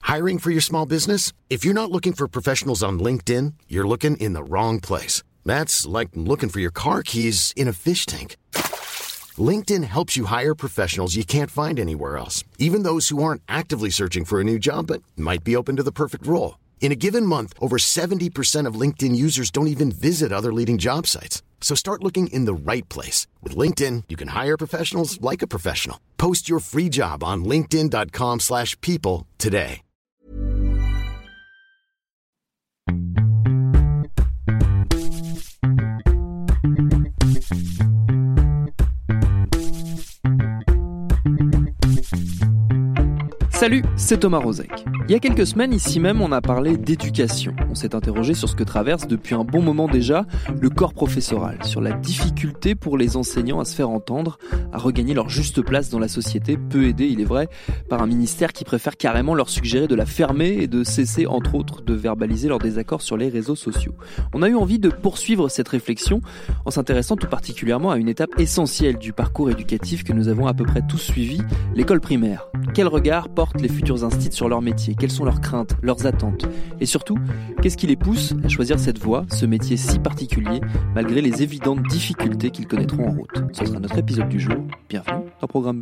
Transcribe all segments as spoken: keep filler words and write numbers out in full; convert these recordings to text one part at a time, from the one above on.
Hiring for your small business? If you're not looking for professionals on LinkedIn, you're looking in the wrong place. That's like looking for your car keys in a fish tank. LinkedIn helps you hire professionals you can't find anywhere else, even those who aren't actively searching for a new job but might be open to the perfect role. In a given month, over seventy percent of LinkedIn users don't even visit other leading job sites. So start looking in the right place. With LinkedIn, you can hire professionals like a professional. Post your free job on linkedin.com slash people today. Salut, c'est Thomas Rozek. Il y a quelques semaines, ici même, on a parlé d'éducation. On s'est interrogé sur ce que traverse depuis un bon moment déjà le corps professoral, sur la difficulté pour les enseignants à se faire entendre, à regagner leur juste place dans la société, peu aidés, il est vrai, par un ministère qui préfère carrément leur suggérer de la fermer et de cesser, entre autres, de verbaliser leurs désaccords sur les réseaux sociaux. On a eu envie de poursuivre cette réflexion en s'intéressant tout particulièrement à une étape essentielle du parcours éducatif que nous avons à peu près tous suivi, l'école primaire. Quel regard portent les futurs instits sur leur métier? Quelles sont leurs craintes, leurs attentes? Et surtout, qu'est-ce qui les pousse à choisir cette voie, ce métier si particulier, malgré les évidentes difficultés qu'ils connaîtront en route? Ce sera notre épisode du jour. Bienvenue dans Programme B.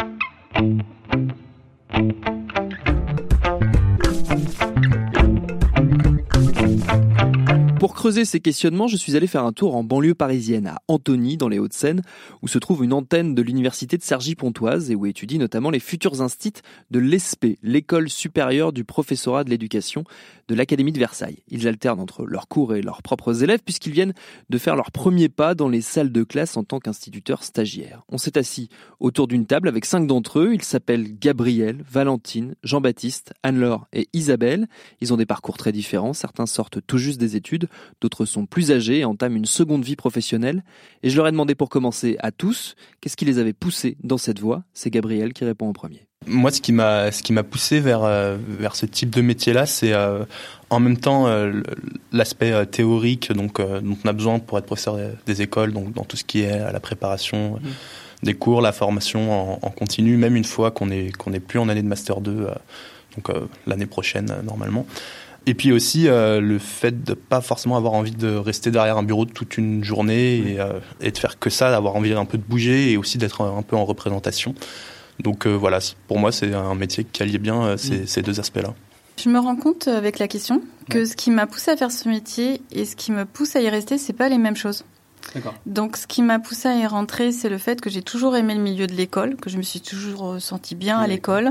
Pour creuser ces questionnements, je suis allé faire un tour en banlieue parisienne, à Antony, dans les Hauts-de-Seine, où se trouve une antenne de l'université de Cergy-Pontoise et où étudient notamment les futurs instits de l'E S P, l'École supérieure du professorat de l'éducation de l'Académie de Versailles. Ils alternent entre leurs cours et leurs propres élèves puisqu'ils viennent de faire leurs premiers pas dans les salles de classe en tant qu'instituteurs stagiaires. On s'est assis autour d'une table avec cinq d'entre eux. Ils s'appellent Gabriel, Valentine, Jean-Baptiste, Anne-Laure et Isabelle. Ils ont des parcours très différents. Certains sortent tout juste des études. D'autres sont plus âgés et entament une seconde vie professionnelle. Et je leur ai demandé pour commencer à tous, qu'est-ce qui les avait poussés dans cette voie? C'est Gabriel qui répond en premier. Moi, ce qui m'a, ce qui m'a poussé vers, euh, vers ce type de métier-là, c'est euh, en même temps euh, l'aspect euh, théorique donc, euh, dont on a besoin pour être professeur des écoles, donc dans tout ce qui est la préparation mmh. des cours, la formation en, en continu, même une fois qu'on est, qu'on est plus en année de Master deux, euh, donc euh, l'année prochaine euh, normalement. Et puis aussi euh, le fait de pas forcément avoir envie de rester derrière un bureau toute une journée et, euh, et de faire que ça, d'avoir envie un peu de bouger et aussi d'être un peu en représentation. Donc euh, voilà, pour moi c'est un métier qui allie bien euh, ces, mmh. ces deux aspects-là. Je me rends compte avec la question que ouais. ce qui m'a poussé à faire ce métier et ce qui me pousse à y rester, c'est pas les mêmes choses. D'accord. Donc ce qui m'a poussé à y rentrer, c'est le fait que j'ai toujours aimé le milieu de l'école, que je me suis toujours sentie bien oui. à l'école. Ouais.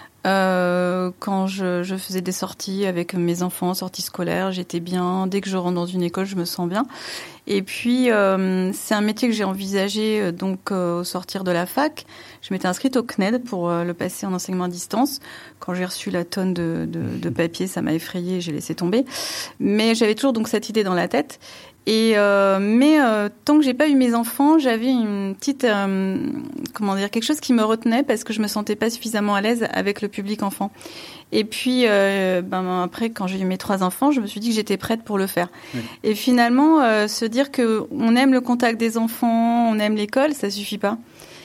Euh, quand je, je faisais des sorties avec mes enfants, sorties scolaires, j'étais bien. Dès que je rentre dans une école, je me sens bien. Et puis, euh, c'est un métier que j'ai envisagé donc euh, au sortir de la fac. Je m'étais inscrite au C N E D pour euh, le passer en enseignement à distance. Quand j'ai reçu la tonne de, de, de papier, ça m'a effrayée, j'ai laissé tomber. Mais j'avais toujours donc cette idée dans la tête. Et euh, mais euh, tant que j'ai pas eu mes enfants, j'avais une petite euh, comment dire quelque chose qui me retenait parce que je me sentais pas suffisamment à l'aise avec le public enfant. Et puis euh, ben après quand j'ai eu mes trois enfants, je me suis dit que j'étais prête pour le faire. Oui. Et finalement euh, se dire que on aime le contact des enfants, on aime l'école, ça suffit pas.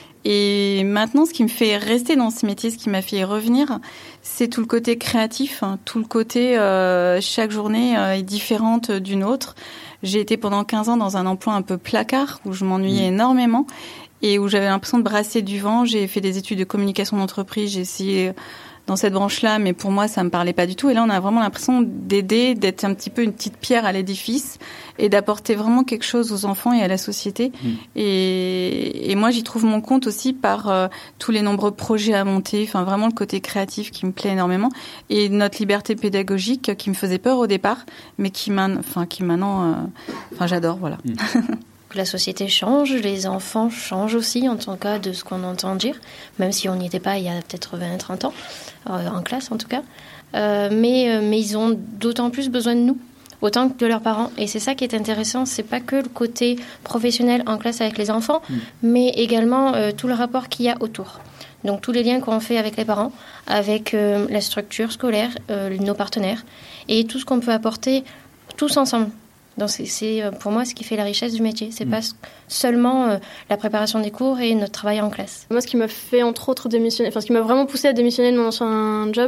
Et maintenant, ce qui me fait rester dans ce métier, ce qui m'a fait revenir, c'est tout le côté créatif, hein, tout le côté euh, chaque journée euh, est différente d'une autre. J'ai été pendant quinze ans dans un emploi un peu placard où je m'ennuyais mmh. énormément et où j'avais l'impression de brasser du vent. J'ai fait des études de communication d'entreprise, j'ai essayé dans cette branche-là, mais pour moi, ça me parlait pas du tout. Et là, on a vraiment l'impression d'aider, d'être un petit peu une petite pierre à l'édifice et d'apporter vraiment quelque chose aux enfants et à la société. Mmh. Et, et moi, j'y trouve mon compte aussi par euh, tous les nombreux projets à monter, enfin vraiment le côté créatif qui me plaît énormément et notre liberté pédagogique qui me faisait peur au départ, mais qui, enfin, qui maintenant, euh, enfin, j'adore, voilà. Mmh. La société change, les enfants changent aussi en tant cas de ce qu'on entend dire, même si on n'y était pas il y a peut-être vingt à trente ans, euh, en classe en tout cas. Euh, mais, euh, mais ils ont d'autant plus besoin de nous, autant que de leurs parents. Et c'est ça qui est intéressant, c'est pas que le côté professionnel en classe avec les enfants, mmh. mais également euh, tout le rapport qu'il y a autour. Donc tous les liens qu'on fait avec les parents, avec euh, la structure scolaire, euh, nos partenaires, et tout ce qu'on peut apporter tous ensemble. Donc c'est, c'est pour moi ce qui fait la richesse du métier. C'est mmh. pas seulement euh, la préparation des cours et notre travail en classe. Moi, ce qui m'a fait entre autres démissionner, enfin ce qui m'a vraiment poussé à démissionner de mon ancien job,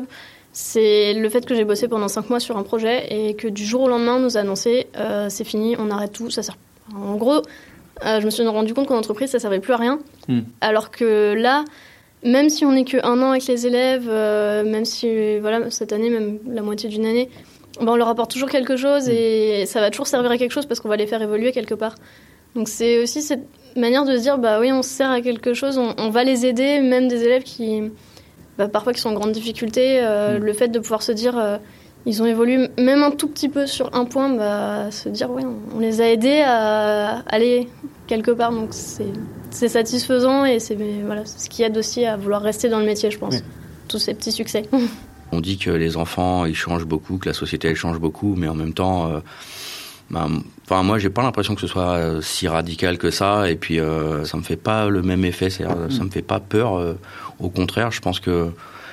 c'est le fait que j'ai bossé pendant cinq mois sur un projet et que du jour au lendemain, on nous a annoncé euh, c'est fini, on arrête tout, ça sert. En gros, euh, je me suis rendu compte qu'en entreprise, ça servait plus à rien. Mmh. Alors que là, même si on n'est qu'un an avec les élèves, euh, même si voilà, cette année, même la moitié d'une année, ben on leur apporte toujours quelque chose et ça va toujours servir à quelque chose parce qu'on va les faire évoluer quelque part. Donc c'est aussi cette manière de se dire, bah oui, on se sert à quelque chose, on, on va les aider, même des élèves qui, bah, parfois qui sont en grande difficulté. Euh, mmh. Le fait de pouvoir se dire, euh, ils ont évolué même un tout petit peu sur un point, bah, se dire, oui, on, on les a aidés à aller quelque part. Donc c'est, c'est satisfaisant et c'est, voilà, c'est ce qui aide aussi à vouloir rester dans le métier, je pense. Oui. Tous ces petits succès. On dit que les enfants, ils changent beaucoup, que la société, elle change beaucoup, mais en même temps... Euh, bah, enfin, moi, j'ai pas l'impression que ce soit euh, si radical que ça, et puis euh, ça me fait pas le même effet, c'est-à-dire, mmh. ça me fait pas peur. Euh, au contraire, je pense que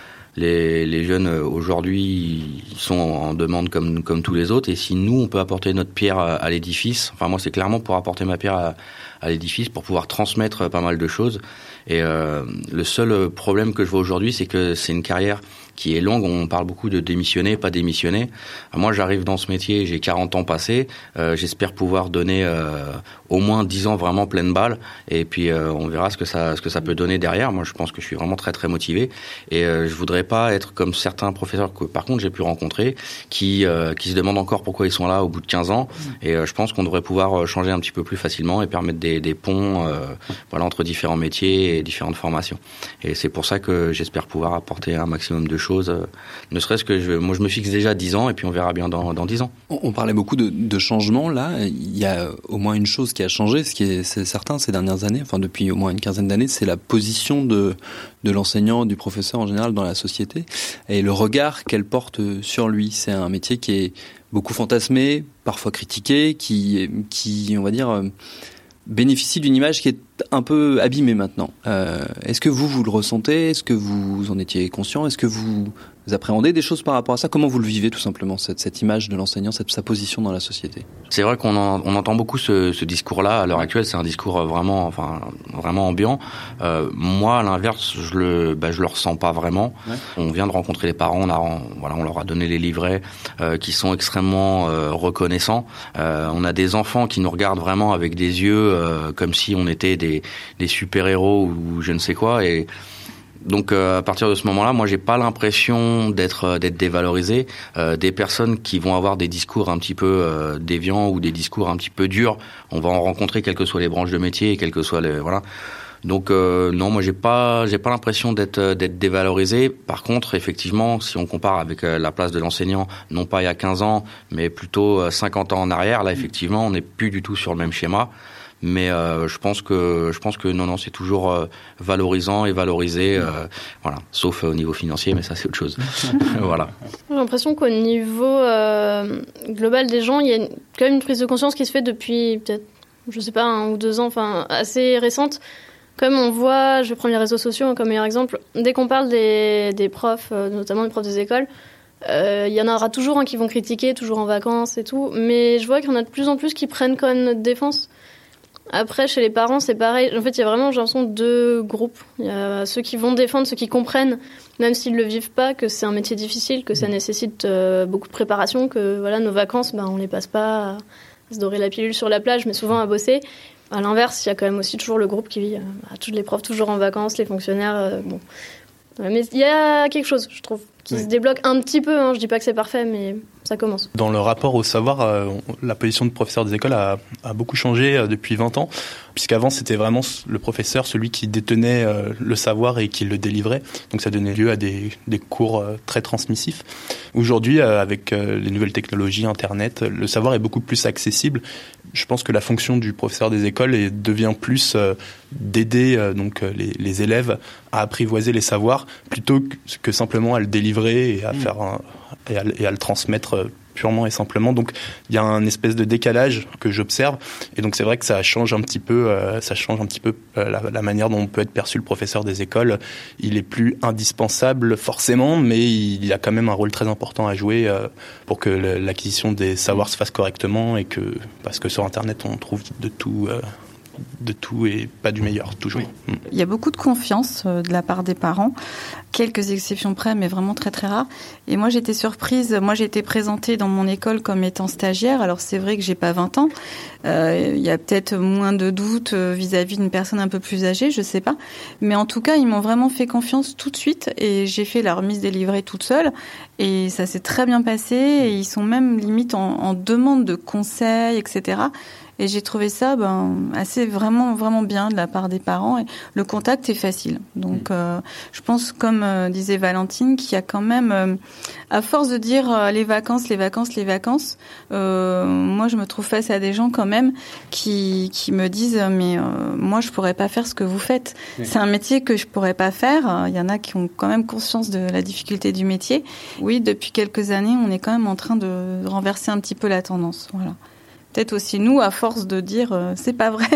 les, les jeunes aujourd'hui ils sont en demande comme comme tous les autres, et si nous on peut apporter notre pierre à, à l'édifice, enfin moi c'est clairement pour apporter ma pierre à, à l'édifice, pour pouvoir transmettre pas mal de choses. Et euh, le seul problème que je vois aujourd'hui, c'est que c'est une carrière qui est longue. On parle beaucoup de démissionner, pas démissionner. Moi, j'arrive dans ce métier, j'ai quarante ans passés. Euh, j'espère pouvoir donner euh, au moins dix ans vraiment pleine balle. Et puis, euh, on verra ce que ça, ce que ça peut donner derrière. Moi, je pense que je suis vraiment très, très motivé. Et euh, je voudrais pas être comme certains professeurs que, par contre, j'ai pu rencontrer, qui, euh, qui se demandent encore pourquoi ils sont là au bout de quinze ans. Et euh, je pense qu'on devrait pouvoir changer un petit peu plus facilement et permettre des, des ponts, euh, voilà, entre différents métiers et différentes formations. Et c'est pour ça que j'espère pouvoir apporter un maximum de choses. Chose, euh, ne serait-ce que je, moi je me fixe déjà dix ans et puis on verra bien dans, dans dix ans. On, on parlait beaucoup de, de changements là, il y a au moins une chose qui a changé, ce qui est c'est certain ces dernières années, enfin depuis au moins une quinzaine d'années, c'est la position de, de l'enseignant, du professeur en général dans la société et le regard qu'elle porte sur lui. C'est un métier qui est beaucoup fantasmé, parfois critiqué, qui, qui on va dire... Euh, bénéficie d'une image qui est un peu abîmée maintenant. Euh, est-ce que vous, vous le ressentez ? Est-ce que vous en étiez conscient ? Est-ce que vous appréhendez des choses par rapport à ça ? Comment vous le vivez tout simplement, cette, cette image de l'enseignant, cette, sa position dans la société ? C'est vrai qu'on en, on entend beaucoup ce, ce discours-là à l'heure actuelle. C'est un discours vraiment, enfin, vraiment ambiant. Euh, moi, à l'inverse, je le, bah, je le ressens pas vraiment. Ouais. On vient de rencontrer les parents, on a, on, voilà, on leur a donné les livrets euh, qui sont extrêmement euh, reconnaissants. Euh, on a des enfants qui nous regardent vraiment avec des yeux euh, comme si on était des, des super-héros ou je ne sais quoi. Et donc euh, à partir de ce moment-là, moi j'ai pas l'impression d'être euh, d'être dévalorisé. Euh, des personnes qui vont avoir des discours un petit peu euh, déviants ou des discours un petit peu durs, on va en rencontrer quelles que soient les branches de métier, quelles que soient les voilà. Donc euh, non, moi j'ai pas j'ai pas l'impression d'être d'être dévalorisé. Par contre, effectivement, si on compare avec euh, la place de l'enseignant, non pas il y a quinze ans, mais plutôt euh, cinquante ans en arrière, là effectivement, on n'est plus du tout sur le même schéma. Mais euh, je pense que je pense que non non c'est toujours euh, valorisant et valorisé euh, voilà, sauf au niveau financier, mais ça c'est autre chose. Voilà. J'ai l'impression qu'au niveau euh, global des gens, il y a une, quand même une prise de conscience qui se fait depuis peut-être je sais pas un ou deux ans, enfin assez récente. Comme on voit, je vais prendre les réseaux sociaux comme meilleur exemple, dès qu'on parle des des profs, euh, notamment des profs des écoles, il euh, y en aura toujours un hein, qui vont critiquer, toujours en vacances et tout, mais je vois qu'il y en a de plus en plus qui prennent quand même notre défense. Après, chez les parents, c'est pareil. En fait, il y a vraiment, j'ai l'impression, deux groupes. Il y a ceux qui vont défendre, ceux qui comprennent, même s'ils ne le vivent pas, que c'est un métier difficile, que ça nécessite euh, beaucoup de préparation, que voilà, nos vacances, ben, on ne les passe pas à se dorer la pilule sur la plage, mais souvent à bosser. À l'inverse, il y a quand même aussi toujours le groupe qui vit, euh, tous les profs toujours en vacances, les fonctionnaires. Euh, bon. Mais il y a quelque chose, je trouve, qui oui. se débloque un petit peu. Hein. Je ne dis pas que c'est parfait, mais ça commence. Dans le rapport au savoir, euh, la position de professeur des écoles a, a beaucoup changé euh, depuis vingt ans, puisqu'avant c'était vraiment le professeur, celui qui détenait euh, le savoir et qui le délivrait. Donc ça donnait lieu à des, des cours euh, très transmissifs. Aujourd'hui, euh, avec euh, les nouvelles technologies, Internet, le savoir est beaucoup plus accessible. Je pense que la fonction du professeur des écoles est, devient plus euh, d'aider euh, donc euh, les, les élèves à apprivoiser les savoirs plutôt que, que simplement à le délivrer et à mmh. faire un, et, à, et à le transmettre euh, purement et simplement. Donc il y a un espèce de décalage que j'observe et donc c'est vrai que ça change un petit peu, euh, ça change un petit peu euh, la, la manière dont on peut être perçu le professeur des écoles. Il est plus indispensable forcément, mais il a quand même un rôle très important à jouer euh, pour que l'acquisition des savoirs se fasse correctement et que parce que sur Internet on trouve de tout. Euh, de tout et pas du meilleur, toujours. Oui. Il y a beaucoup de confiance euh, de la part des parents, quelques exceptions près, mais vraiment très très rares. Et moi, j'étais surprise. Moi, j'ai été présentée dans mon école comme étant stagiaire. Alors, c'est vrai que j'ai pas vingt ans. Euh, il y a peut-être moins de doutes euh, vis-à-vis d'une personne un peu plus âgée, je sais pas. Mais en tout cas, ils m'ont vraiment fait confiance tout de suite et j'ai fait la remise des livrets toute seule. Et ça s'est très bien passé. Et ils sont même limite en, en demande de conseils, et cetera. Et j'ai trouvé ça ben, assez vraiment vraiment bien de la part des parents. Et le contact est facile. Donc, euh, je pense, comme euh, disait Valentine, qu'il y a quand même, euh, à force de dire euh, les vacances, les vacances, les vacances, euh, moi je me trouve face à des gens quand même qui qui me disent mais euh, moi je pourrais pas faire ce que vous faites. Oui. C'est un métier que je pourrais pas faire. Il y en a qui ont quand même conscience de la difficulté du métier. Oui, depuis quelques années, on est quand même en train de renverser un petit peu la tendance. Voilà. Peut-être aussi nous, à force de dire euh, c'est pas vrai.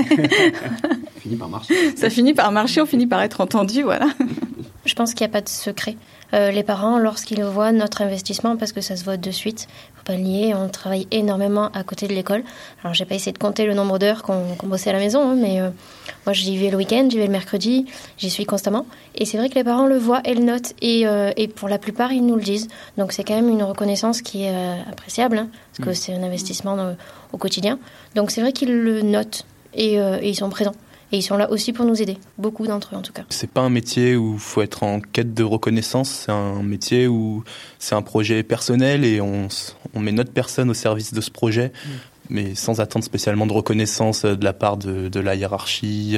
Ça finit par marcher. Ça finit par marcher, on finit par être entendu, voilà. Je pense qu'il n'y a pas de secret. Euh, les parents, lorsqu'ils voient notre investissement, parce que ça se voit de suite, faut pas le nier, on travaille énormément à côté de l'école. Alors j'ai pas essayé de compter le nombre d'heures qu'on, qu'on bossait à la maison, hein, mais euh, moi j'y vais le week-end, j'y vais le mercredi, j'y suis constamment. Et c'est vrai que les parents le voient et le notent, et, euh, et pour la plupart ils nous le disent. Donc c'est quand même une reconnaissance qui est euh, appréciable, hein, parce que mmh. c'est un investissement dans, au quotidien. Donc c'est vrai qu'ils le notent et, euh, et ils sont présents. Et ils sont là aussi pour nous aider, beaucoup d'entre eux en tout cas. C'est pas un métier où il faut être en quête de reconnaissance, c'est un métier où c'est un projet personnel et on, on met notre personne au service de ce projet, mmh. mais sans attendre spécialement de reconnaissance de la part de, de la hiérarchie,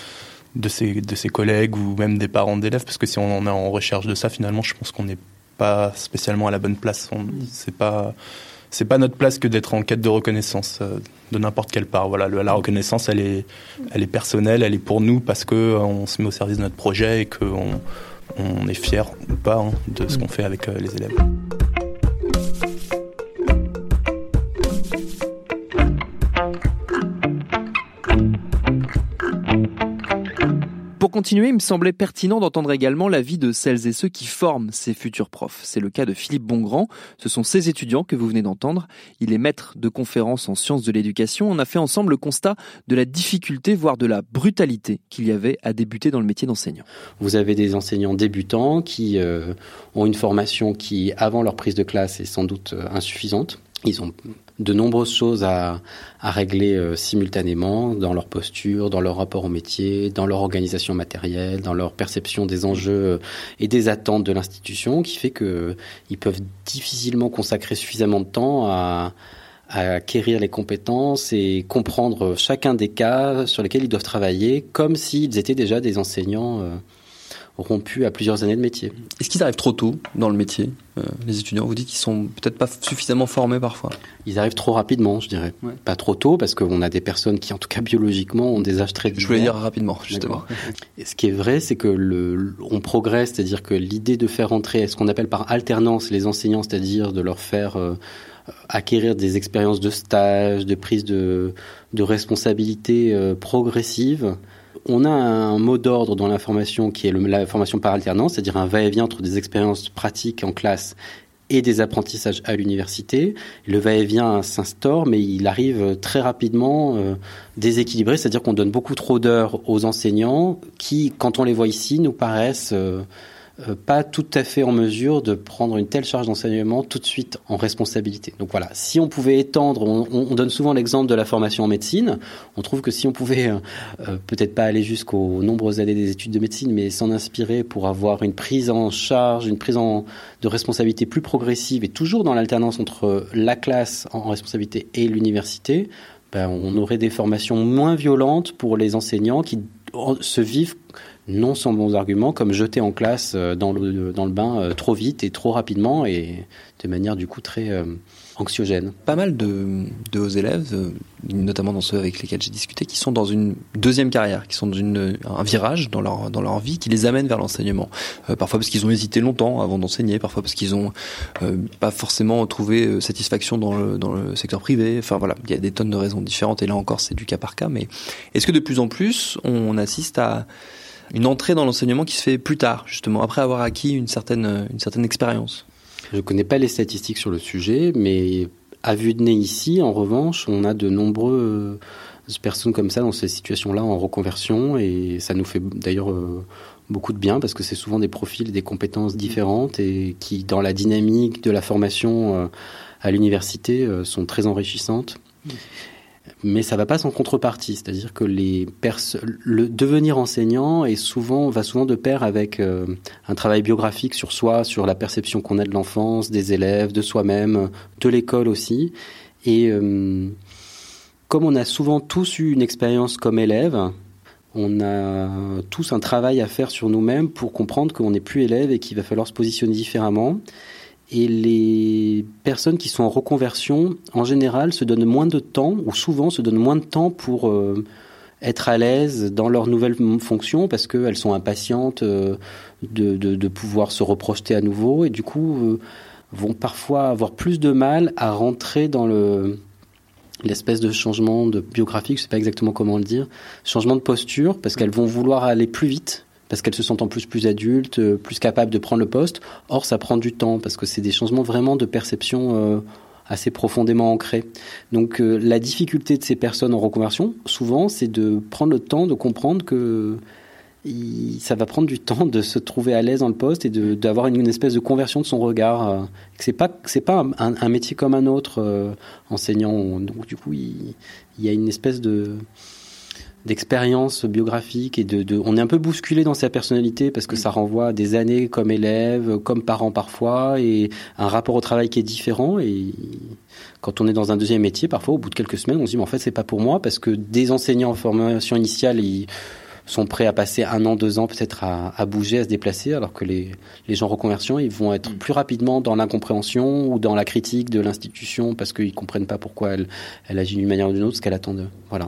de ses, de ses collègues ou même des parents d'élèves, parce que si on est en recherche de ça, finalement, je pense qu'on n'est pas spécialement à la bonne place. On, mmh. c'est pas... C'est pas notre place que d'être en quête de reconnaissance euh, de n'importe quelle part. Voilà, le, la reconnaissance, elle est, elle est personnelle, elle est pour nous parce que euh, on se met au service de notre projet et qu'on on est fier ou pas hein, de ce qu'on fait avec euh, les élèves. Pour continuer, il me semblait pertinent d'entendre également l'avis de celles et ceux qui forment ces futurs profs. C'est le cas de Philippe Bongrand. Ce sont ces étudiants que vous venez d'entendre. Il est maître de conférences en sciences de l'éducation. On a fait ensemble le constat de la difficulté, voire de la brutalité qu'il y avait à débuter dans le métier d'enseignant. Vous avez des enseignants débutants qui euh, ont une formation qui, avant leur prise de classe, est sans doute euh, insuffisante. Ils ont de nombreuses choses à, à régler euh, simultanément dans leur posture, dans leur rapport au métier, dans leur organisation matérielle, dans leur perception des enjeux et des attentes de l'institution, qui fait que ils peuvent difficilement consacrer suffisamment de temps à, à acquérir les compétences et comprendre chacun des cas sur lesquels ils doivent travailler, comme s'ils étaient déjà des enseignants euh, rompus à plusieurs années de métier. Est-ce qu'ils arrivent trop tôt dans le métier, euh, les étudiants? Vous dites qu'ils sont peut-être pas suffisamment formés parfois. Ils arrivent trop rapidement, je dirais. Ouais. Pas trop tôt, parce qu'on a des personnes qui, en tout cas biologiquement, ont des âges très divers. Je voulais dire rapidement, justement. Et ce qui est vrai, c'est que le, on progresse, c'est-à-dire que l'idée de faire entrer ce qu'on appelle par alternance les enseignants, c'est-à-dire de leur faire euh, acquérir des expériences de stage, de prise de, de responsabilité euh, progressive. On a un mot d'ordre dans la formation qui est le, la formation par alternance, c'est-à-dire un va-et-vient entre des expériences pratiques en classe et des apprentissages à l'université. Le va-et-vient s'instaure, mais il arrive très rapidement euh, déséquilibré, c'est-à-dire qu'on donne beaucoup trop d'heures aux enseignants qui, quand on les voit ici, nous paraissent euh, euh, pas tout à fait en mesure de prendre une telle charge d'enseignement tout de suite en responsabilité. Donc voilà, si on pouvait étendre, on, on donne souvent l'exemple de la formation en médecine, on trouve que si on pouvait euh, euh, peut-être pas aller jusqu'aux nombreuses années des études de médecine, mais s'en inspirer pour avoir une prise en charge, une prise en, de responsabilité plus progressive et toujours dans l'alternance entre la classe en responsabilité et l'université, ben, on aurait des formations moins violentes pour les enseignants qui se vivent non sans bons arguments, comme jeter en classe dans le, dans le bain euh, trop vite et trop rapidement et de manière du coup très euh, anxiogène. Pas mal de, de hauts élèves, euh, notamment dans ceux avec lesquels j'ai discuté, qui sont dans une deuxième carrière, qui sont dans une, un virage dans leur, dans leur vie qui les amène vers l'enseignement. Euh, parfois parce qu'ils ont hésité longtemps avant d'enseigner, parfois parce qu'ils ont euh, pas forcément trouvé satisfaction dans le, dans le secteur privé. Enfin voilà, il y a des tonnes de raisons différentes et là encore c'est du cas par cas. Mais est-ce que de plus en plus on assiste à une entrée dans l'enseignement qui se fait plus tard, justement, après avoir acquis une certaine, une certaine expérience? Je ne connais pas les statistiques sur le sujet, mais à vue de nez ici, en revanche, on a de nombreux, personnes comme ça dans ces situations-là en reconversion, et ça nous fait d'ailleurs euh, beaucoup de bien parce que c'est souvent des profils et des compétences différentes et qui, dans la dynamique de la formation euh, à l'université, euh, sont très enrichissantes. Mmh. Mais ça va pas sans contrepartie, c'est-à-dire que les pers- le devenir enseignant est souvent, va souvent de pair avec euh, un travail biographique sur soi, sur la perception qu'on a de l'enfance, des élèves, de soi-même, de l'école aussi. Et euh, comme on a souvent tous eu une expérience comme élève, on a tous un travail à faire sur nous-mêmes pour comprendre qu'on n'est plus élève et qu'il va falloir se positionner différemment. Et les personnes qui sont en reconversion, en général, se donnent moins de temps, ou souvent se donnent moins de temps pour euh, être à l'aise dans leurs nouvelles fonctions, parce qu'elles sont impatientes euh, de, de, de pouvoir se reprojeter à nouveau, et du coup euh, vont parfois avoir plus de mal à rentrer dans le, l'espèce de changement de biographique, je ne sais pas exactement comment le dire, changement de posture, parce qu'elles vont vouloir aller plus vite, parce qu'elles se sentent en plus plus adultes, plus capables de prendre le poste. Or, ça prend du temps, parce que c'est des changements vraiment de perception euh, assez profondément ancrés. Donc, euh, la difficulté de ces personnes en reconversion, souvent, c'est de prendre le temps de comprendre que il, ça va prendre du temps de se trouver à l'aise dans le poste et de, d'avoir une, une espèce de conversion de son regard. Euh, que c'est pas, c'est pas un, un, un métier comme un autre, euh, enseignant. Donc, du coup, il, il y a une espèce de... d'expérience biographique et de, de, on est un peu bousculé dans sa personnalité parce que ça renvoie à des années comme élève, comme parent parfois, et un rapport au travail qui est différent. Et quand on est dans un deuxième métier, parfois au bout de quelques semaines, on se dit mais en fait c'est pas pour moi, parce que des enseignants en formation initiale, ils sont prêts à passer un an, deux ans peut-être à, à bouger, à se déplacer, alors que les, les gens en reconversion, ils vont être plus rapidement dans l'incompréhension ou dans la critique de l'institution parce qu'ils comprennent pas pourquoi elle, elle agit d'une manière ou d'une autre, ce qu'elle attend d'eux. Voilà.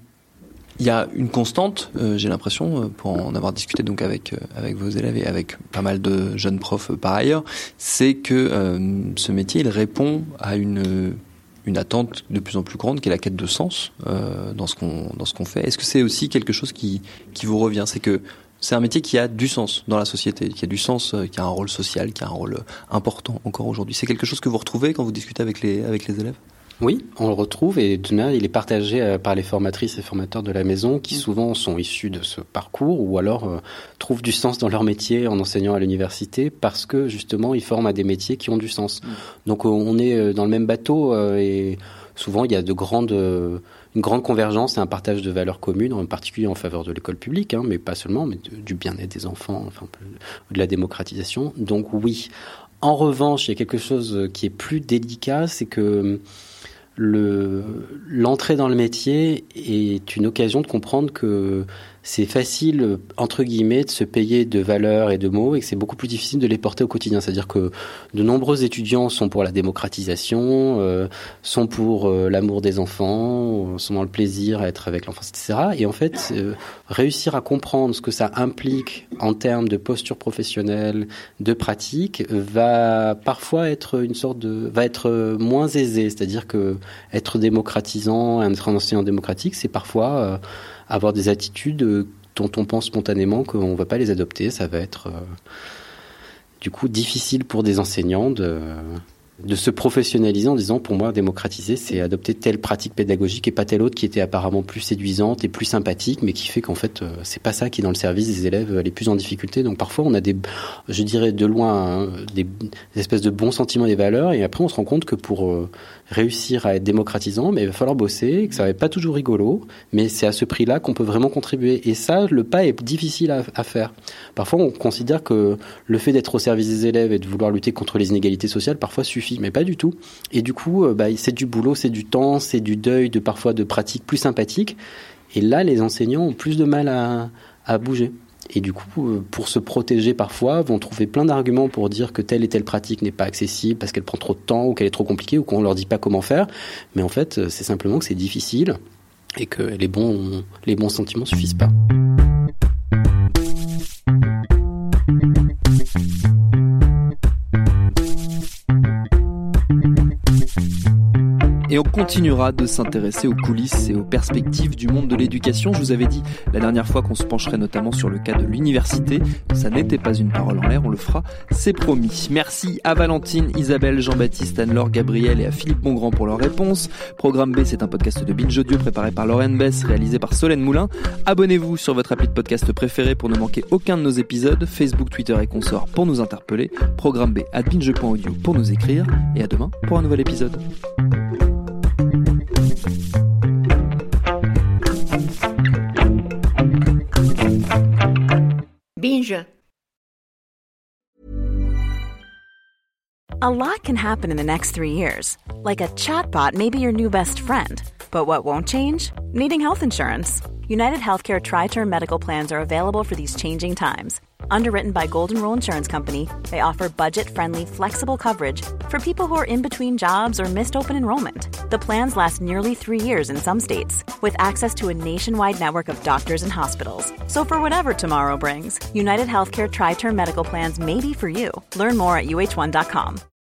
Il y a une constante, euh, j'ai l'impression, euh, pour en avoir discuté donc avec euh, avec vos élèves et avec pas mal de jeunes profs euh, par ailleurs, c'est que euh, ce métier, il répond à une une attente de plus en plus grande, qui est la quête de sens euh, dans ce qu'on dans ce qu'on fait. Est-ce que c'est aussi quelque chose qui qui vous revient ? C'est que c'est un métier qui a du sens dans la société, qui a du sens, euh, qui a un rôle social, qui a un rôle important encore aujourd'hui. C'est quelque chose que vous retrouvez quand vous discutez avec les avec les élèves ? Oui, on le retrouve, et de manière, il est partagé par les formatrices et formateurs de la maison qui souvent sont issus de ce parcours ou alors euh, trouvent du sens dans leur métier en enseignant à l'université parce que justement ils forment à des métiers qui ont du sens. Mmh. Donc euh, on est dans le même bateau euh, et souvent il y a de grandes, euh, une grande convergence et un partage de valeurs communes, en particulier en faveur de l'école publique, hein, mais pas seulement, mais de, du bien-être des enfants, enfin de la démocratisation. Donc oui. En revanche, il y a quelque chose qui est plus délicat, c'est que Le, l'entrée dans le métier est une occasion de comprendre que c'est facile, entre guillemets, de se payer de valeurs et de mots et que c'est beaucoup plus difficile de les porter au quotidien. C'est-à-dire que de nombreux étudiants sont pour la démocratisation, euh, sont pour euh, l'amour des enfants, sont dans le plaisir à être avec l'enfance, et cetera. Et en fait, euh, réussir à comprendre ce que ça implique en termes de posture professionnelle, de pratique, va parfois être une sorte de, va être moins aisé. C'est-à-dire que être démocratisant, être un enseignant démocratique, c'est parfois euh, avoir des attitudes euh, dont on pense spontanément qu'on ne va pas les adopter. Ça va être euh, du coup difficile pour des enseignants de, de se professionnaliser en disant, pour moi, démocratiser, c'est adopter telle pratique pédagogique et pas telle autre qui était apparemment plus séduisante et plus sympathique, mais qui fait qu'en fait, euh, c'est pas ça qui est dans le service des élèves les plus en difficulté. Donc parfois, on a des, je dirais de loin, hein, des, des espèces de bons sentiments et des valeurs, et après on se rend compte que pour euh, réussir à être démocratisant, mais il va falloir bosser, que ça va être pas toujours rigolo, mais c'est à ce prix-là qu'on peut vraiment contribuer. Et ça, le pas est difficile à, à faire. Parfois, on considère que le fait d'être au service des élèves et de vouloir lutter contre les inégalités sociales, parfois suffit, mais pas du tout. Et du coup, bah, c'est du boulot, c'est du temps, c'est du deuil, de parfois de pratiques plus sympathiques. Et là, les enseignants ont plus de mal à, à bouger. Et du coup, pour se protéger parfois, vont trouver plein d'arguments pour dire que telle et telle pratique n'est pas accessible parce qu'elle prend trop de temps ou qu'elle est trop compliquée ou qu'on leur dit pas comment faire. Mais en fait, c'est simplement que c'est difficile et que les bons, les bons sentiments suffisent pas. Et on continuera de s'intéresser aux coulisses et aux perspectives du monde de l'éducation. Je vous avais dit la dernière fois qu'on se pencherait notamment sur le cas de l'université. Ça n'était pas une parole en l'air, on le fera, c'est promis. Merci à Valentine, Isabelle, Jean-Baptiste, Anne-Laure, Gabriel et à Philippe Bongrand pour leurs réponses. Programme B, c'est un podcast de Binge Audio préparé par Laurent Bess, réalisé par Solène Moulin. Abonnez-vous sur votre appli de podcast préféré pour ne manquer aucun de nos épisodes. Facebook, Twitter et consorts pour nous interpeller. Programme B à binge point audio pour nous écrire. Et à demain pour un nouvel épisode. Binge. A lot can happen in the next three years. Like a chatbot may be your new best friend. But what won't change? Needing health insurance. United Healthcare Tri-Term Medical Plans are available for these changing times. Underwritten by Golden Rule Insurance Company, they offer budget-friendly, flexible coverage for people who are in between jobs or missed open enrollment. The plans last nearly three years in some states, with access to a nationwide network of doctors and hospitals. So for whatever tomorrow brings, United Healthcare Tri-Term Medical Plans may be for you. Learn more at U H one dot com.